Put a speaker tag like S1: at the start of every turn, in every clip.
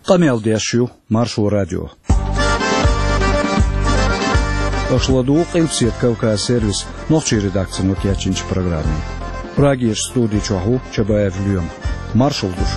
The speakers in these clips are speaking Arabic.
S1: قميل ديشيو مارشو راديو أشلدوق إلبسيت كوكا سيرفيس نوخشي редакция нокиячинч программе. Прагиш студии чоху чабаев люем. Маршал душ.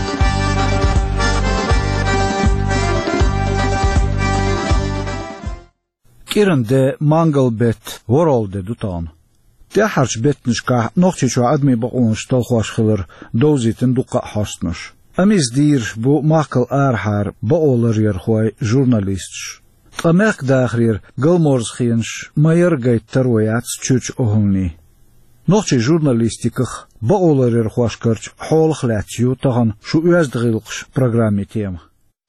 S1: Кирен де мангал бет ворол де дутан. Те харч бетнишка нохчи чо адми бaqonш толхош хилер дозитен дуqa хастнаш. Амиз дир бу макал архар баолер ерхой журналист. Тамек дахрир галморс хинш майер гайт тарояц чуч огни. Нохчи журналистиках баолер ерхош карч хол хлатю таган шу уяздгылыш программе тема.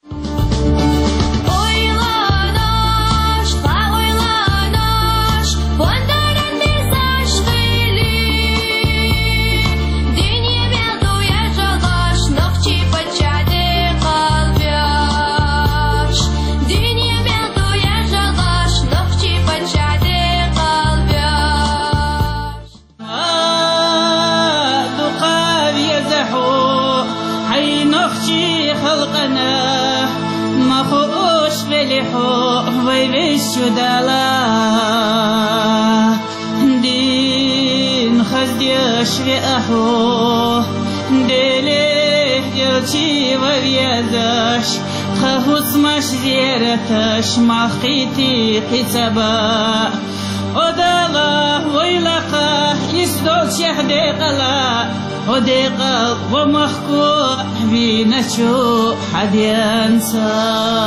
S2: شدلا دين خزيش رأحو دليه يرتي وريادش خهوس مش زيارتش مخيتي حسابا ودلا ويلقا يسدوش يهدقلا ودقا ومخكو بينشو حد ينسى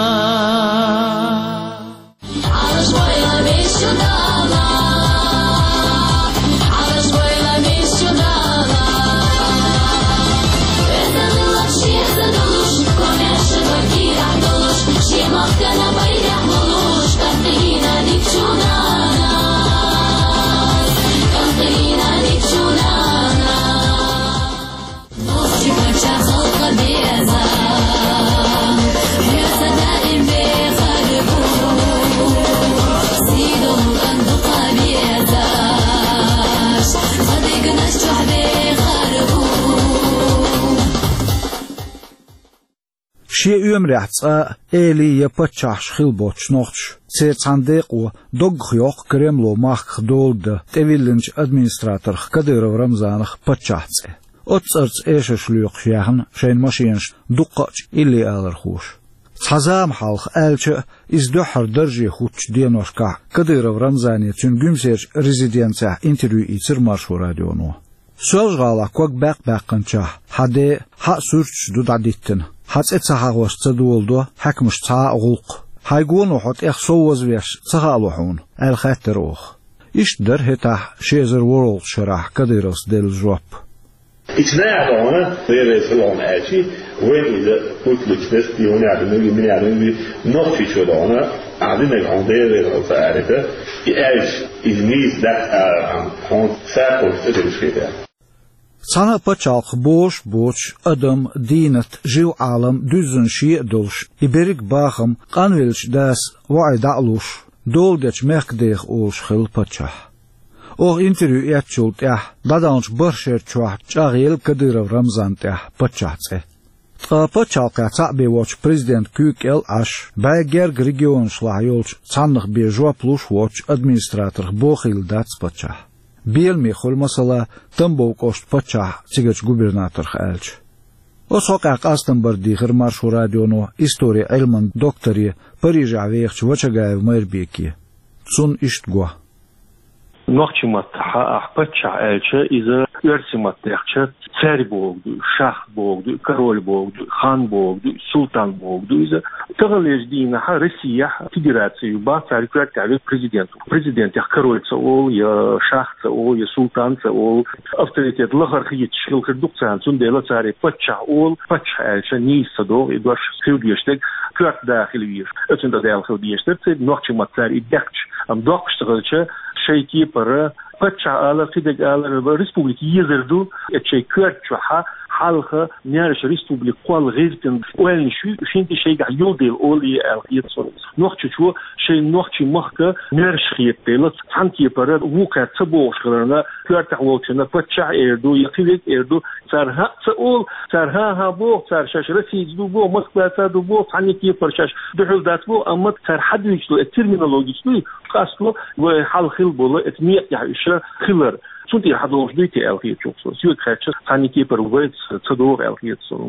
S1: شيء يمرعت إلي يبتشح خلبوش نوتش سير صندوق و دوغ خيوق كريملو ماخ دولد تيفيلنج أدمينستراتور كدير رمزانخ بتشحت أتصرت إيش شلوق شيخن شين ماشينش دقاش إلي آلرخوش حزام حالخ ألش إزدحر درجي خوش دينوشكا كدير رمزاني تنجم سير ريزيدينسا انتريو إيتر مارشو راديونو سوالش غالا كوك باقنشا حدي حق سورتش دود عديتن حتى تساقوش تدولدو حكمش تساقوق هايقونو حط إخصوز ويش تساقلوحون الخاتر أوخ إشتدر هتاح شيزر وورلد شراح كديروس ديل جوب
S3: إتناعدونا ويرسلون آشي وين إذا قلت لك ديوني عدنوي من عدنوي نوفي شدونا عدنوي عندير الفارقة إيش إزميز دك عن حون ساقل تدرشيدا
S1: Sana paçalq boş adam dinat jiv alam düzün şi dolş iberik baxım qanvelç das vayda'luş doldeç mekdeh olş xil paçah o interview etçult ya dadanç barşer çuah çağıl Kadyrov Ramzan ya paçahse paçalq ya tabe watch prezident Kükel aş bager region şlahyolç sanıq be jopluş watch administrator boxil dats paçah Bielmi xolmasala tambo kost paçah sigach gubernator xalç. O soqaq Astanbar digir Marşu radiono istoriya ilman doktori Parij avex chvachagaev merbeki. Sun ishtgo.
S4: Noxchimat paçah elçe iza ersimat yaxcha царь boldu, şah boldu, korol boldu, xan boldu, sultan boldu iza tağalejdina ha Rossiya Federatsiya ba sarikatali prezident ya korolsa ol ya şahsa ol ya sultansa ol avtoritet lagar yetişil kırduksan sundela çare paçah ol paçah elçe nisa do idaş söyleyiştek kört dahil bir ötünde dahil diyiştir noxchimat çare idakç am dokştırılça şeyki para paçah ala fidek ala Respublika yezerdu etçe kört çaha حالها نيرش ريستوبليك قوال غيرتن وين شو شنتي شيء يودي أولي الخيط نوختي شو شيء نوختي مخك نيرش خيط تلت حنتي برد وكا تبوش خلنا كارت ووتشنا بتشع إردو يقيلك إردو سرها تقول سرها هابو سر شاشرتي دوبو مخبتا دوبو حني كي برشاش دحول داتبو أما سر حد يشلو الترمينولوجي شلو قاسلو وحال خيل بولا اتميق يعيش خلر شنتي حدوش ديتي الخيط شوفسو سيو تخاتش حني كي برويت تدور الخيط سو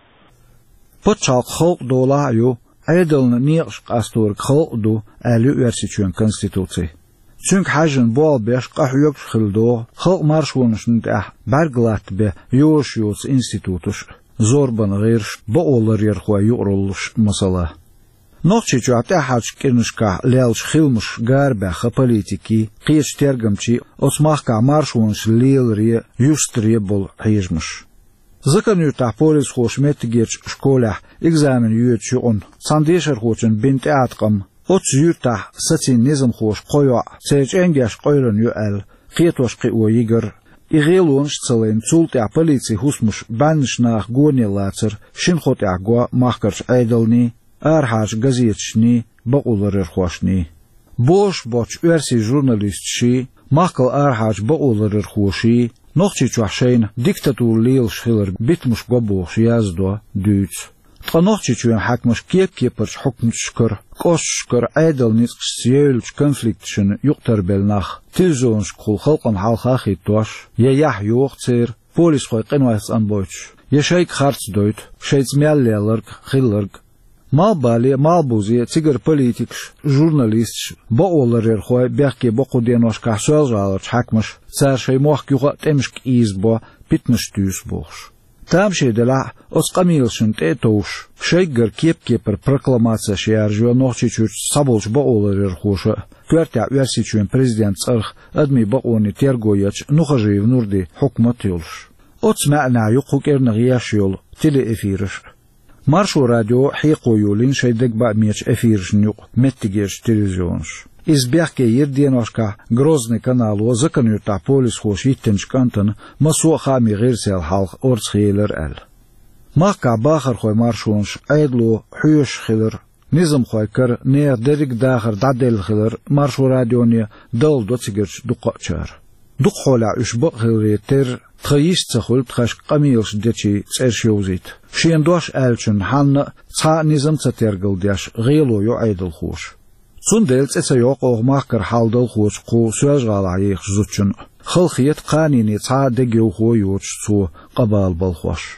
S1: بتشاق خلق دولايو عيدلنا نيقش قاستور خلق دو أليو يرسيتشون كونستيتوتسي چونك حاجن بول بيش قحيوك خلدو خلق مارشونش نتاح برغلات به يوش انستيتوتش زوربن غيرش بقولر يرخوا يقرلش مسألة نوخشي جوعتا حاج كنشكا ليلش خيلمش غاربخ بوليتيكي قيش ترجمشي اوسماخكا مارشونش ليلري يوستري بول حيجمش ذكر نيوتا بوليس خوش متجيرش شكوله اكزامن يوتشون سانديشر خوشن بنت اتقم اوتسيوتا ساتين نظام خوش قويا سيج انجاش قويرن يؤل قيتوش قيو يجر إغيلونش تسلين تولتع بوليسي هسمش بانشناخ غوني لاتر شنخوتع غوا ماخكرش ايدلني ارحاج غزيتشني بقولر الخوشني بوش بوش ارسي جورناليست شي ماخكل ارحاج بقولر الخوشي نوخشي چوحشين ديكتاتور ليل شخيلر بيتمش غبوش يازدو دوتس تقنوخشي چوين حاكمش كيبرش حكم شكر كوش شكر ايدل نيسك سيولش كونفليكتشن يقتر بلناخ تلزونش كل خلقن حالخا خيتوش يح يوخ تسير بوليس خوي قنوايس انبوش يشايك خارتس دويت شايتس مياليالرك خيلرك مال بالي مال بوزي تيجر بوليتيكش جورناليست بقولر خوي بيحكي بقو دينوش كحسوال جالرش حاكمش سار شي موخ يوغا تمشك إيزبو بيتنش تيوس بوش تامشي دلع أسقاميلشن تيتوش شيجر كيبر بركلاماتسا شيارجو نوخشي تشوش صابولش بقولر خوشا كوارتع ويرسيتشوين بريزيدنت صرخ أدمي بقوني تيرغويتش نوخجي ونوردي حكمة تيولش أتسمعنا يقوك إرنغياش يول تيلي إفيرش مارشو راديو حيقو يولين شيدك با ميش افيرش نيوق متجيش تلفزيونش إزبيحكي يردينوشكا غروزني كانالو زكن يتع بوليس خوش يتنش كانتن مسوق خامي غير سيال حالق أورس خيلر أل ماكا باخر خوي مارشونش أيدلو حيوش خيلر نظام خوي كر نير دريك داخر دعدل خيلر مارشو راديوني دول دو تسيجرش دقاء شار دق خولا اشبق خيلري تر تخيش تخول تخش قميلش ديتشي تسيرش يوزيت شين دوش ألشن حان تصا نظام تترقل دياش غيلو يو عيد الخوش سندلت اتسيوق اوغماكر حالد الخوش قو سواج غالعيخ زوتشن خلخيت قانيني تصا دقيو خو يوتش تو قبال بالخوش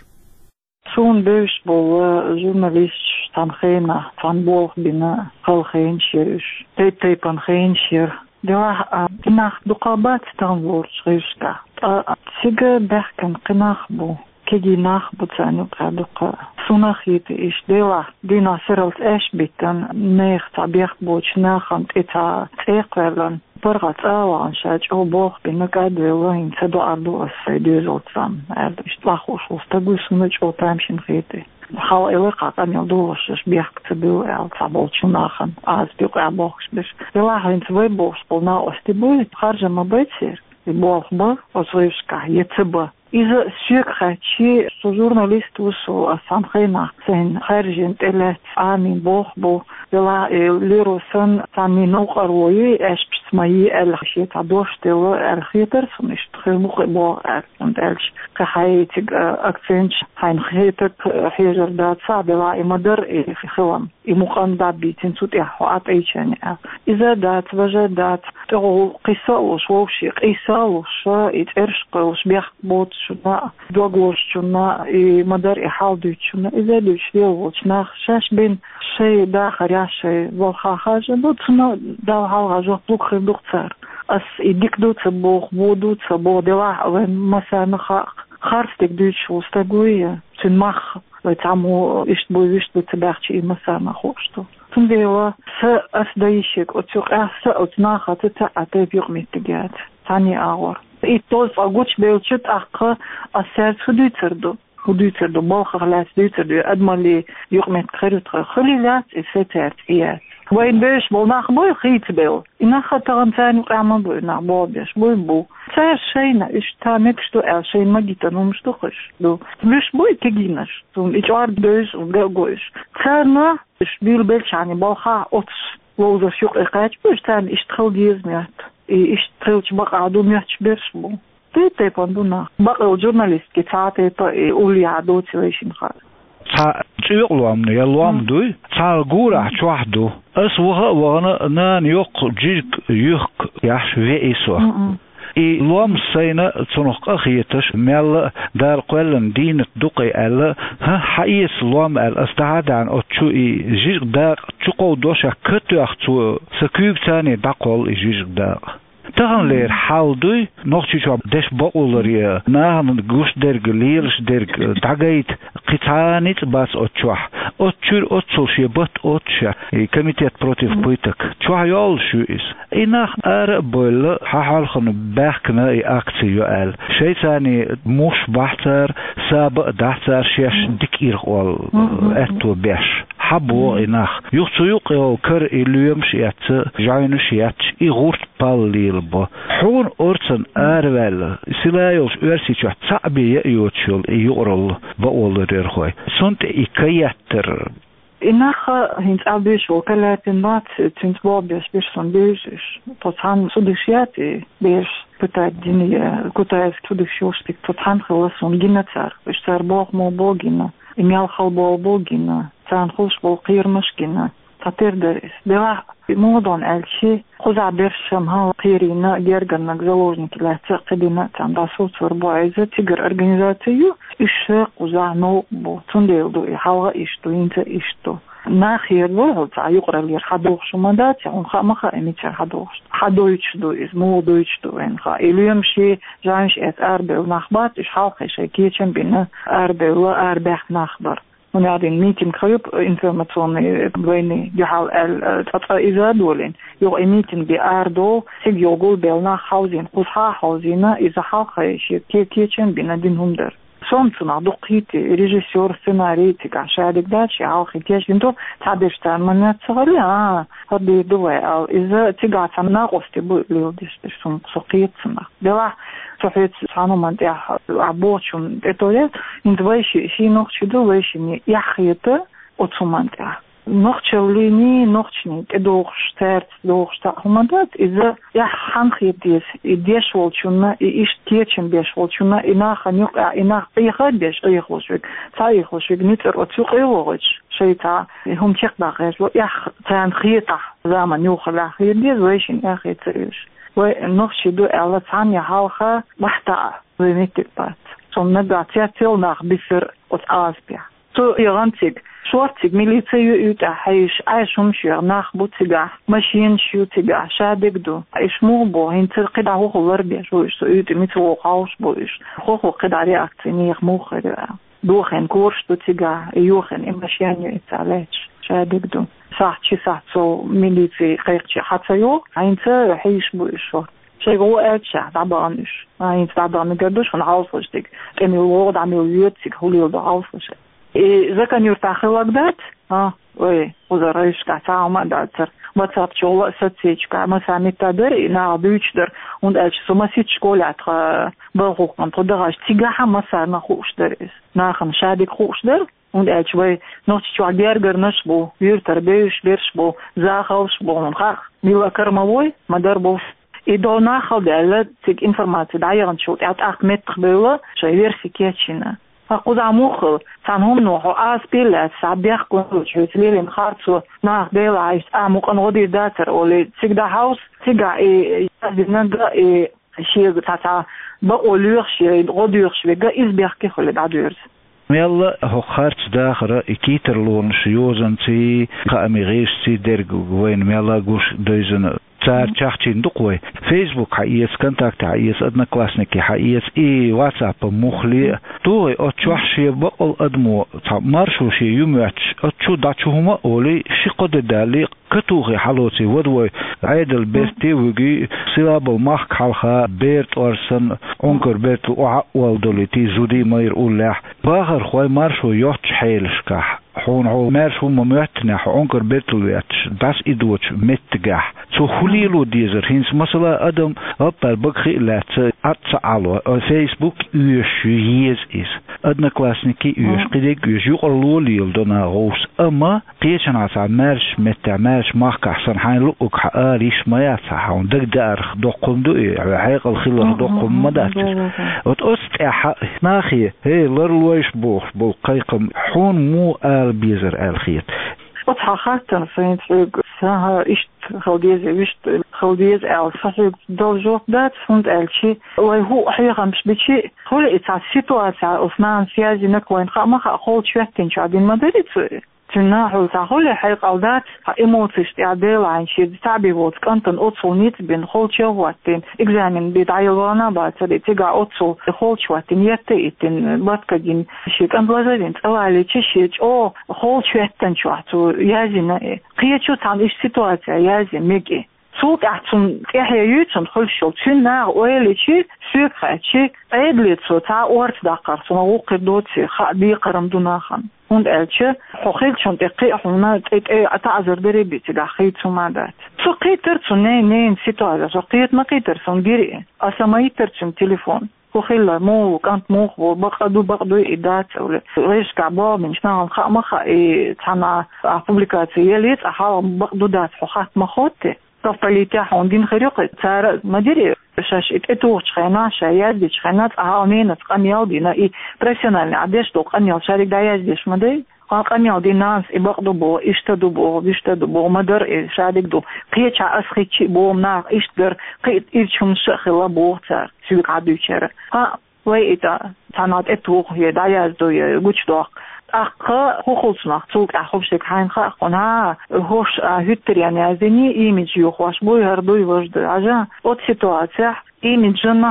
S5: سون بيش بو جورناليست تنخينا تنبوغ بنا خلخين شيرش تي بنخين شير دوا قناخ دقابات تنور شغيشكا سيجا بحكم قناخ بو كيجي ناخ بوتانو قادوقا سوناخيت إيش ديلا دينا سيرلت إيش بيتن نيخ تعبيخ بوش ناخن إتا تيقلن برغت آوان شاج أو بوخ بينك أدوين سدو أردو أسي دوزول تسام إيش تلاخوش وستقوي سونج أو تامشين خيتي خال إلقا قان يلدوش بيخ تبيو إل تعبولش ناخن بيوك أبوخش بيش ديلا هين تبوي بوش بولنا أستبوي خارجة ما بيتسير بوخ با أصويشكا يتبا إذا سيكها شيء جورناليست وصو أسامخينا سين خارجين تلات آمين بوخ بو يلا ليروسن سامي نوقر وي اش بسمايي الخشي تعدوش تلو الخيتر سنش تخيل مخي بو أكسنت ألش كحياتك أكسنش هين خيتك حيجر دات صعب لا إمدر في خوام إمقام دات بيتين سوت إحوات إيشاني إذا دات وجه دات تقول قصة وشوشي قصة وش إترشق وش بيخ بوت شنا دوغوش شنا إمدر إحال دوت شنا إذا دوش ديوش ناخ شاش بين شيء داخل يا شيء والخا حاجة دوتنا داو حالها جو بلوك خير دوكتار أس إديك دوت بوخ بو دوت بو دواء وين مثلا خارستك دوتش وستقوية تنمخ ويتعمو إشتبو تباخشي مثلا خوشتو تنديوا أس دايشك وتسوق أتناخة تتعطي بيقمي تقاد تاني أغور إيطوز أغوش بيوشت أخ أسير تدوتردو ودوتردو بالخ غلات دوتردو أدمالي يقمي تخيرت خليلات إفتات إيات وين بيش بول ناخ بوي خيت بيل إناخ تغن ثاني وقعمل بوي ناخ بول بيش بوي بو Царь шейна, иштамек, что шейн магита, ну что хочешь. Ну, лишь бой кегинаш. Тун ичвар дөйш, гойш. Царна, ишбил бельчани, балха, отс. Лоуза шук экач, пуштан иштхал дизмят. И иштхалч бакаду мяч бершбу. Ты пандуна. Бакал журналистки, цаате то и улиаду цилейшин хар.
S1: تيقلوام يلوام دوي تالغورا تشوحدو اسوها وانا نان يق جيك يق ياش فيسو اي لوام سينا تنق اخيتش مال دار قلن دين دقي ال ها حيس لوام ال استعدان اتشو اي جيك دار تشقو دوشا كتوختو سكوب تاني دقول جيك دار تغن لير حال دوي نوختشو دش بقولري نان غوش درگ ليرش درگ دغيت قطانيت باس اتشوح اتشور اتسوشي بت اتشا كوميتет против пыток чуайол шуис инах арбол хахалхн бахкна и акцию ал шейтани муш бахтер саб дахтер шеш дикиргол эту беш хабо инах юцуюк кер илюмш ят жайнуш ят и гурт паллилбо хун орцен арвел силайос өрсичу цаби йочул юрол баолер хой сонт икаятер
S5: Inacha hins abis volkalatin mat tins bobies birson bezis. Pothan sudishiati bes putat dinia kutais sudishostik pothan kholason ginatsar. Ishtar bog mo bogina. Imyal khalbol bogina. Tan khos bol qirmashkina. Tater deres. Bela модон элчи хоза бершам ха qirina gergannak заложники лаца qadina tan dasut sorboiza tigr организацию ишэ quzano бо цунделду халга ишту инта ишту нахир волт аюqralер хадох шумадат он хамаха эмичер хадох хадоичду из молодоичду эн ха илюмши жанш эт арбел нахбат иш халха шекечен бина арбел арбах нахбар ونعدين ميتين خيب информационные войны جهال الفترة إذا دولين يو ميتين بأردو سيج يوغول بيلنا حوزين قصها حوزينا إذا حلقة شيء كيتشن بندينهم در سومتنا دقيتي ريجيسور سيناري تيجا شادك داشي حلقة كيتشن تو تعبيرشتان من تصغري هدي دوي أو إذا تيجا تنا قصتي بليوديش سوم سقيتنا بلا صحيت سانو منتيا عبوشون اتولي انتويشي شي نوخشدو ويشي يحيط اوتسومانتيا نوخشوليني نوخشني تدوخشترت دوخشتا همدات إذا يحنخيتيس إديش والشونا إيش تيتشن بيش والشونا إناخ نيوق إناخ بيخد بيش إيخوشوك تايخوشوك نيتر أتسوق إيوغش شيتا هم تيقدا غيش يح تانخيتا زامن يوخلا خيديز ويشن يحيتيش ونوخشدو ألا تانيا حالخا وحتا وينيتبات ثم نبعتيا تيلناخ بيفر أتعازبيا تو يغانتيك شوارتيك ميليتيو يوتا حيش عايشهم شير ناخ بوتيغا ماشين شيوتيغا شادقدو ايش موبو هنتر قدع هو غلربيا شويش تو يوتي ميتو قاوش بويش هو قدع رياكتينيخ موخر دوخن كورش دوتيغا يوخن اماشيانيو اتعاليش شادقدو ساعتي ساعتو ميليتي قيقتي حتى يو هنتر حيش بويشو شيء هو أرجع دابانش ما ينتظر نقدرش ونعرفش ديك كم الوضع عمل يوتيك هو اللي يعرفش إذا كان يرتاح لقدات وي وزريش كعتاو ما داتر واتساب شغل ستيج كما سامي تدر إنا بيشدر وندأش سما سيت شكولات بروق من تدرج تيجاها ما صار نخوش درس ناخن شادك خوش در وندأش وي نوتش شو عجير نشبو يرتر بيش بيرشبو زاخوش بو نخاخ ميلا كرموي ما دربوش إذا ناخذ على تك إنفورماتي دايرن شو تعت أحمد قبله شو يرسي كيتشنا فقد عموخل تنهم نوحو أسبيلات سابيخ كونو شو تليلين خارتو ناخ بيلا عايش أموك أنغودي داتر أولي تك دا هاوس تيجا يزدنغا شيء تاتا بقوليوخ شيء غوديوخ شيء غا إزبيخ كيخولي دادورز
S1: ميلا هو خارج داخل إكيتر لون شيوزن تي كأميغيش تي درغو وين ميلا غوش دوزن تار تشاختين دقوي فيسبوك حقيقة كونتاكت حقيقة أدناكلاسنيكي حقيقة إي واتساب مخلي توي أتشوحشي بقل أدمو مارشوشي يومياتش أتشو داتشوهما أولي شقد دالي كتوغي حلوتي ودوي عيدل بيرتي وغي سلاب الماخ حالخا بيرت أرسن أنكر بيرت والدوليتي زودي مير أولاح باخر خوي مارشو يوتش حيلشكاح حون عو مارشو مميتنح أنكر بيرتلوياتش داس إدوتش متجاح تو خليلو ديزر هينس مثلا أدم أبر بخي لات أتصالو فيسبوك يوش يز إس أدنى كلاسنيكي يوش قديك يوش يقولوا لي لدنا غوس أما قيشنا سا مارش متى مارش ماك أحسن حين لقوك حقاريش ما يتسحون دك دارخ دقم دوئي حيق الخلق دقم مداتر وتأست ناخي هي لرلويش بوخ بالقيقم حون مو آل بيزر آل خيط
S5: وتحققت فين ساها إشت خوديز آل فحيق دوجوك دات فند آلشي وهو حقيقا مش بشي خول إتع سيتواتع أثناء سيازي نكوين خامخ أقول شوكتين شعبين مدريد تناحل تقول حقيقة أودات إيموتيش تعديل عن شيء تعبي وات كنتن أتصل نيت بين خول شواتين إجزامين بدايلوانا بعد تيجا أتصل خول شواتين يتيتين باتكدين شيء كان بلازين تقولي تشيء أو خول شواتين شواتو يازين قيتشو تان إيش سيتواتيا يازين ميجي سوق أحسن كهيوتن خل شو تنا ويلي شيء سوق شيء أدلت سو تا أورت دقر سو وقت دوتي خدي قرم دوناخن und elche hochelt schon der Qihuna تعذر دربي تدخيت سمادات سو قيتر سو نين سيتوازا سو قيت ما قيتر سو غيري اسما يترچم تليفون وخيلا مو كانت مو بقدو إدات ولا ريش كعبا من شنو خا تانا بوبليكاسيون ليت احا بقدو دات حقات مخوته طفليتي حوندين خريقه صار ما ادري شاش اتوش خينا شايد خينات امينه قنيال دينا اي بريسيونال عدش دو قنيال شارك داياج ديش مدي قنيال دي ناس يبقدو بو اشتدو بو مدر شادك دو قيچا اسخيچي بو نا اشتر قيت ايشم شخلا بو صار سيق عدوچره ها ويتا تنات اتوخ هي داياج دو غوچ دو أخا خوصنا توك أخوشك حين خاقنا هوش هتر يعني أزني إيمج يخوش بوي هردوي وجد عجا أوت سيتواتيا إيمج جنة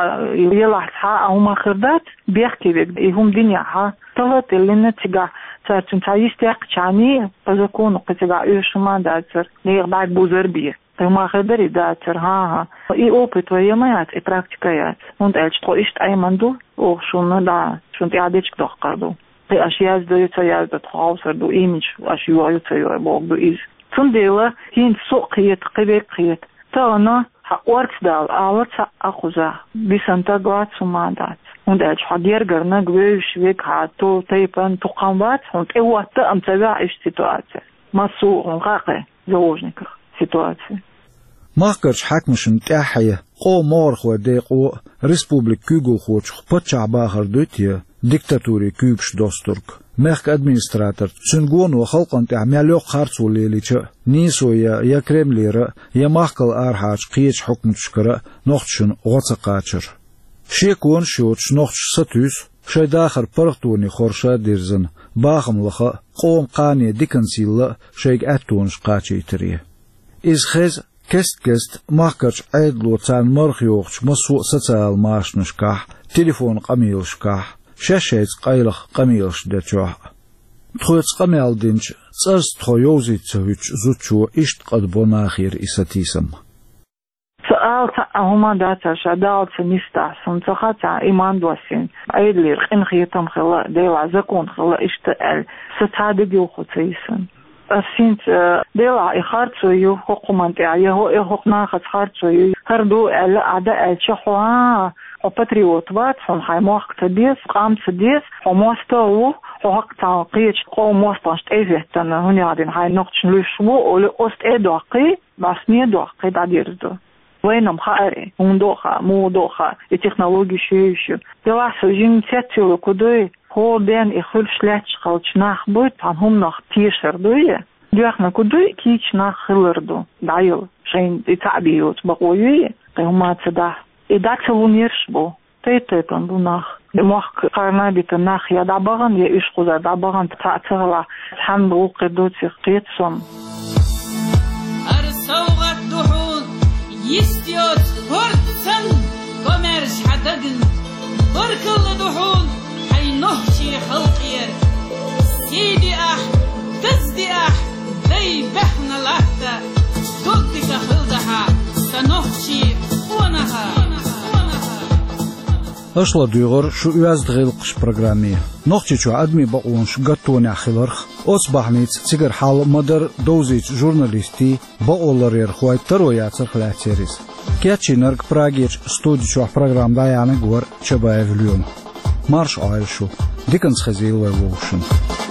S5: يلاح أو ما خردات بيحكي بك يهم دنيا طلعت اللي نتجا ترتم تعيستيق شاني بزكون قتجا إيش ما داتر ليه بعد بوزربيه ما خدري داتر ها إي أوبت ويا ما يات براكتيكيات وند ألش تقوليشت أي مندو أو شو دا شو تعديش كدقردو أشياء زدت يا تخاصر دو إيمج أشياء يتيا بعض إيز تنديله هين سوقية قبيقية تانا حقورت دال أورت أخوزا بسنتاقات سمادات وندأج حدير قرنا قويش ويك هاتو تيبان تقامبات هند إيوات أمتبع إيش سيتواتي ما سوق غاقي زوجنك سيتواتي
S1: ماكرش حكمشن تاحية قو مورخ وديقو ريسبوبليك كيغو خوش بطشع باخر دوتيا ديكتاتوري كيبش دوستورك مخك ادمنستراتور تسنغون وخلقن تعملو خارصو ليليچ نيسو يا كريمليرا يا ماخكل ارحاج قيچ حكم تشكرا نوختشن غوصقاچر شيكون شوتش نوختش ستوس شي داخر برختوني خورشا ديرزن باخم لخا قوم قاني ديكنسيلا شيك اتونش قاچيتري از خز كست ماكرش عيدلو تان مرخيوخش مسو سوциал ماشنشكاح تليفون قميلشكاح شاشيت قايلخ قميلش دچوح تخوت قميل دينچ صرس تخويوزي تسويچ زوچو اشت قد بوناخير اساتيسم
S5: سؤال هما داتا شادال سنستحسن تخطع إيمان دوسين عيدلي رقين خيطم خلا ديلا زكون خلا اشتقل ستادق يوخو تيسن أسينت ديلا إخارتو يو حقومانتي يهو إخوقنا خارتو يو هردو ألا أعداء الشحوها وباتريوت بات هم هاي موقت ديس قام سديس وموستو وحق تعقيش قوم موستاشت إيزيتن هوني عادين هاي نقطش نلوشو أولي أست إيدوقي بس نيدوقي داديرزو وينم خاري وندوخا مودوخا التكنولوجي شيشو ديلا سوجين تيتيو كدوي هو بين إخول شلاتش خالش ناخ بوت عنهم ناخ تيشر دوية ديوخنا كدوي كيش ناخ خلردو دايو شين تعبيوت بقوية هما تداح إذا تلونيرش بو تيتن دو ناخ موخ قرنا بيت الناخ يا دابغن يا إيش قزا دابغن تتعتغلا تحن بو قدوتي قيتسم
S2: أرسوغت دحون يستيوت هرتسن قمرش حدقن بركل دحون حي نهشي خلقير سيدي أح تزدي أح ذي بحنا لحتا دودك خلدها سنهشي ونها
S1: أشلا ديغر شو يازدغيل قش برنامج نختشو أدمي بقونش قطوني أخيلرخ أصبح نيت تيجر حال مدر دوزيج جورناليستي بقولر يرخوي ترويات الخلاتيريز كياتشي نرق براغيش ستوديو برنامج دايانا غور تشبايف اليوم مارش آيل شو ديكنس خزيل ويوشن